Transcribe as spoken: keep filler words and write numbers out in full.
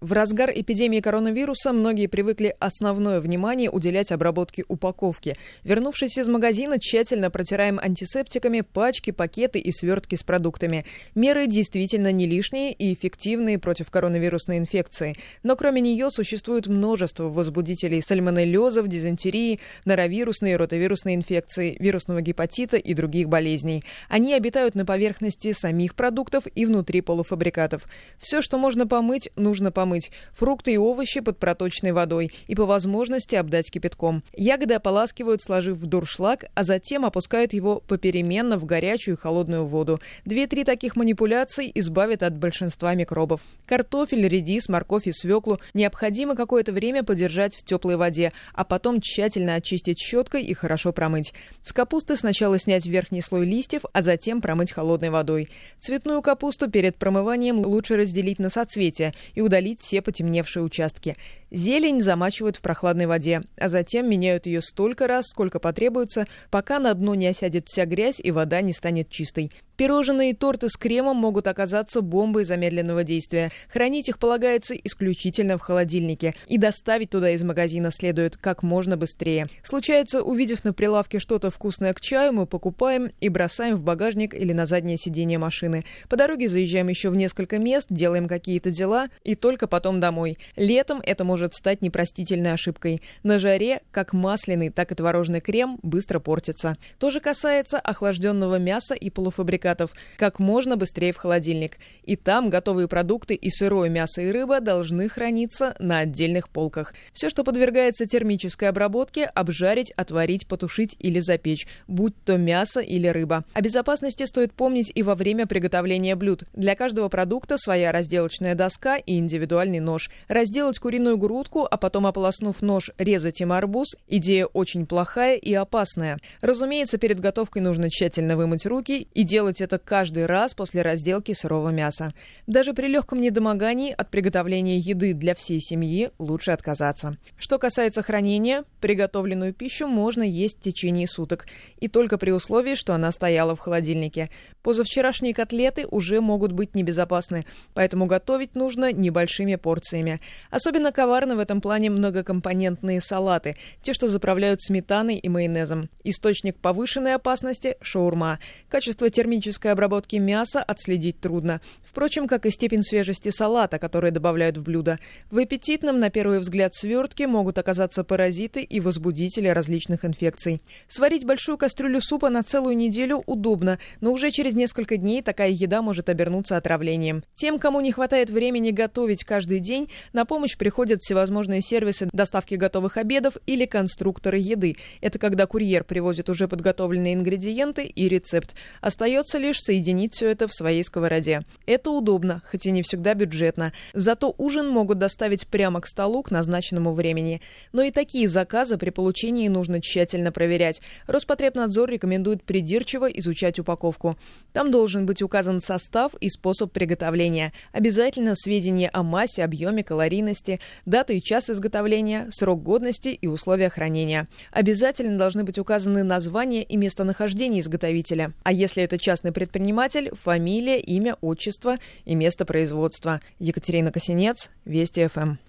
В разгар эпидемии коронавируса многие привыкли основное внимание уделять обработке упаковки. Вернувшись из магазина, тщательно протираем антисептиками пачки, пакеты и свертки с продуктами. Меры действительно не лишние и эффективные против коронавирусной инфекции. Но кроме нее существует множество возбудителей сальмонеллезов, дизентерии, норовирусной и ротавирусной инфекции, вирусного гепатита и других болезней. Они обитают на поверхности самих продуктов и внутри полуфабрикатов. Все, что можно помыть, нужно помыть. Фрукты и овощи под проточной водой и по возможности обдать кипятком. Ягоды ополаскивают, сложив в дуршлаг, а затем опускают его попеременно в горячую и холодную воду. Две-три таких манипуляций избавят от большинства микробов. Картофель, редис, морковь и свеклу необходимо какое-то время подержать в теплой воде, а потом тщательно очистить щеткой и хорошо промыть. С капусты сначала снять верхний слой листьев, а затем промыть холодной водой. Цветную капусту перед промыванием лучше разделить на соцветия и удалить все потемневшие участки. Зелень замачивают в прохладной воде, а затем меняют ее столько раз, сколько потребуется, пока на дно не осядет вся грязь и вода не станет чистой. Пирожные и торты с кремом могут оказаться бомбой замедленного действия. Хранить их полагается исключительно в холодильнике, и доставить туда из магазина следует как можно быстрее. Случается, увидев на прилавке что-то вкусное к чаю, мы покупаем и бросаем в багажник или на заднее сиденье машины. По дороге заезжаем еще в несколько мест, делаем какие-то дела и только потом домой. Летом это может стать непростительной ошибкой. На жаре как масляный, так и творожный крем быстро портится. То же касается охлажденного мяса и полуфабрикатов. Как можно быстрее в холодильник. И там готовые продукты и сырое мясо и рыба должны храниться на отдельных полках. Все, что подвергается термической обработке, обжарить, отварить, потушить или запечь, будь то мясо или рыба. О безопасности стоит помнить и во время приготовления блюд. Для каждого продукта своя разделочная доска и индивидуальный нож. Разделать куриную грудку, а потом, ополоснув нож, резать им арбуз – идея очень плохая и опасная. Разумеется, перед готовкой нужно тщательно вымыть руки и делать это каждый раз после разделки сырого мяса. Даже при легком недомогании от приготовления еды для всей семьи лучше отказаться. Что касается хранения, приготовленную пищу можно есть в течение суток, и только при условии, что она стояла в холодильнике. Позавчерашние котлеты уже могут быть небезопасны, поэтому готовить нужно небольшими порциями. Особенно коварны в этом плане многокомпонентные салаты, те, что заправляют сметаной и майонезом. Источник повышенной опасности – шаурма. Качество термической обработки мяса отследить трудно. Впрочем, как и степень свежести салата, который добавляют в блюдо. В аппетитном, на первый взгляд, свертке могут оказаться паразиты и возбудители различных инфекций. Сварить большую кастрюлю супа на целую неделю удобно, но уже через несколько дней такая еда может обернуться отравлением. Тем, кому не хватает времени готовить каждый день, на помощь приходят всевозможные сервисы доставки готовых обедов или конструкторы еды. Это когда курьер привозит уже подготовленные ингредиенты и рецепт. Остается лишь соединить все это в своей сковороде. Это удобно, хоть и не всегда бюджетно. Зато ужин могут доставить прямо к столу к назначенному времени. Но и такие заказы при получении нужно тщательно проверять. Роспотребнадзор рекомендует придирчиво изучать упаковку. Там должен быть указан состав и способ приготовления. Обязательно сведения о массе, объеме, калорийности, дата и час изготовления, срок годности и условия хранения. Обязательно должны быть указаны название и местонахождение изготовителя. А если это частный предприниматель, фамилия, имя, отчество и место производства. Екатерина Косинец, Вести ФМ.